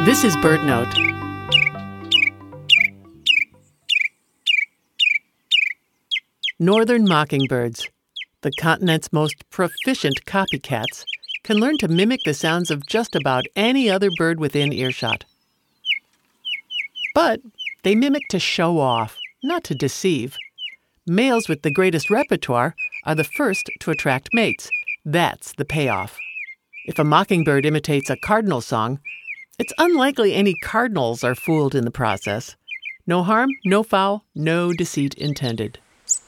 This is BirdNote. Northern mockingbirds, the continent's most proficient copycats, can learn to mimic the sounds of just about any other bird within earshot. But they mimic to show off, not to deceive. Males with the greatest repertoire are the first to attract mates. That's the payoff. If a mockingbird imitates a cardinal song, it's unlikely any cardinals are fooled in the process. No harm, no foul, no deceit intended.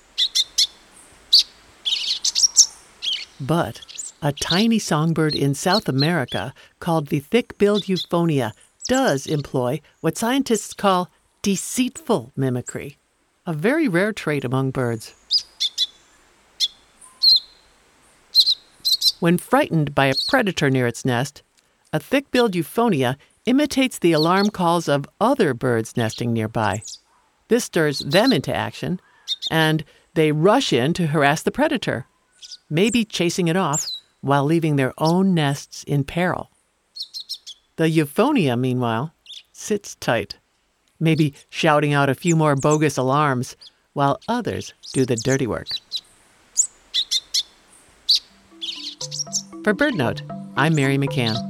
But a tiny songbird in South America called the thick-billed euphonia does employ what scientists call deceitful mimicry, a very rare trait among birds. When frightened by a predator near its nest, a thick-billed euphonia imitates the alarm calls of other birds nesting nearby. This stirs them into action, and they rush in to harass the predator, maybe chasing it off while leaving their own nests in peril. The euphonia, meanwhile, sits tight, maybe shouting out a few more bogus alarms while others do the dirty work. For BirdNote, I'm Mary McCann.